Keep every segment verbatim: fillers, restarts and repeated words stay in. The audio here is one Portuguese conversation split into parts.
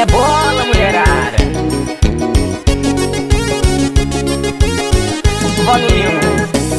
É bola, mulherada. Volume um.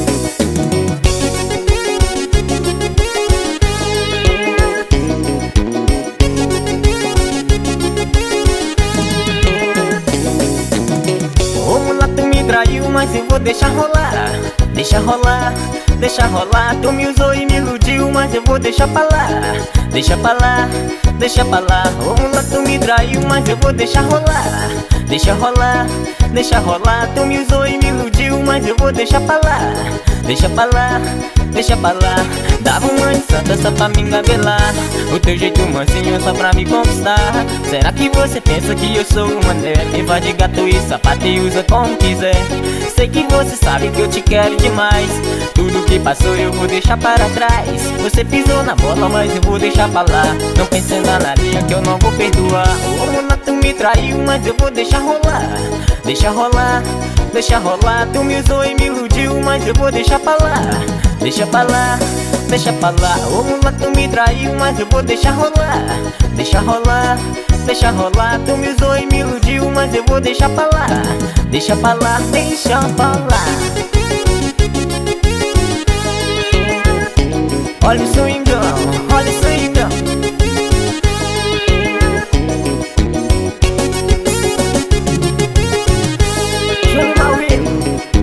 Ô mulato me traiu, mas eu vou deixar rolar. Deixa rolar, deixa rolar. Tu me usou e me iludiu, mas eu vou deixar pra lá. Deixa pra lá, deixa pra lá. Ô mulato me traiu, mas eu vou deixar rolar. Deixa rolar, deixa rolar. Tu me usou e me iludiu, mas eu vou deixar pra lá. Deixa pra lá, deixa pra lá. Dava uma de santa só pra me engabelar. O teu jeito mansinho só pra me conquistar. Será que você pensa que eu sou uma mulher? Me vai de gato e sapato e usa como quiser. Sei que você sabe que eu te quero demais. Tudo que passou eu vou deixar para trás. Você pisou na bola, mas eu vou deixar pra lá. Não pense na linha que eu não vou perdoar. O mulato me traiu, mas eu vou deixar rolar. Deixa rolar, deixa rolar. Tu me usou e me iludiu, mas eu vou deixar pra lá. Deixa pra lá, deixa pra lá. O mulato me traiu, mas eu vou deixar rolar. Deixa rolar, deixa rolar. Tu me usou e me iludiu, mas eu vou deixar pra lá. Deixa pra lá, deixa pra lá. Olha o swingão, olha o swingão. Júnior ao vivo.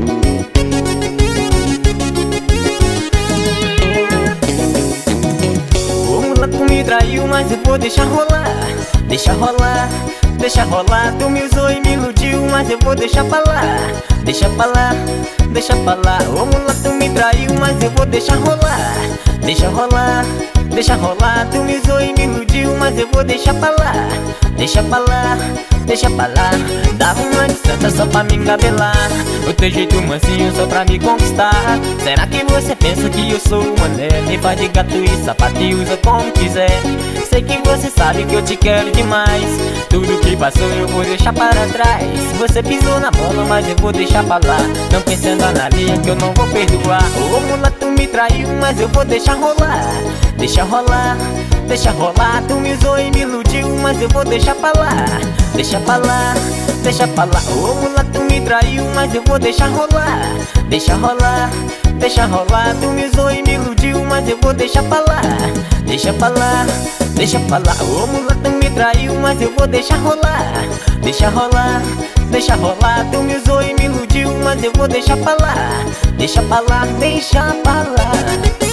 O mulato me traiu, mas eu vou deixar rolar. Deixa rolar, deixa rolar. Tu me usou e me iludiu, mas eu vou deixar pra lá. Deixa pra lá, deixa pra lá. O mulato me traiu, mas eu vou deixar rolar. Deixa rolar, deixa rolar. Tu me usou e me iludiu, mas eu vou deixar pra lá. Deixa pra lá, deixa pra lá. Dava uma de santa só pra me engabelar. O teu jeito mansinho só pra me conquistar. Será que você pensa que eu sou uma mulher? Me faz de gato e sapato e usa como quiser. Sei que você sabe que eu te quero demais. Tudo que passou eu vou deixar para trás. Você pisou na bola, mas eu vou deixar pra lá. Não pensando na linha que eu não vou perdoar. O mulato me traiu, mas eu vou deixar rolar. Deixa rolar, deixa rolar. Tu me usou e me iludiu, mas eu vou deixar pra lá. Deixa pra lá, deixa pra lá. O mulato me traiu, mas eu vou deixar rolar. Deixa rolar, deixa rolar. Tu me usou e me iludiu, mas eu vou deixar pra lá. Deixa pra lá, deixa pra lá. O mulato me traiu, mas eu vou deixar rolar. Deixa rolar, deixa rolar. Tu me usou e me iludiu, mas eu vou deixar pra lá. Deixa pra lá, deixa pra lá.